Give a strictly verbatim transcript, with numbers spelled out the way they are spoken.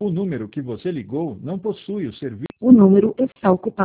O número que você ligou não possui o serviço. O número está ocupado.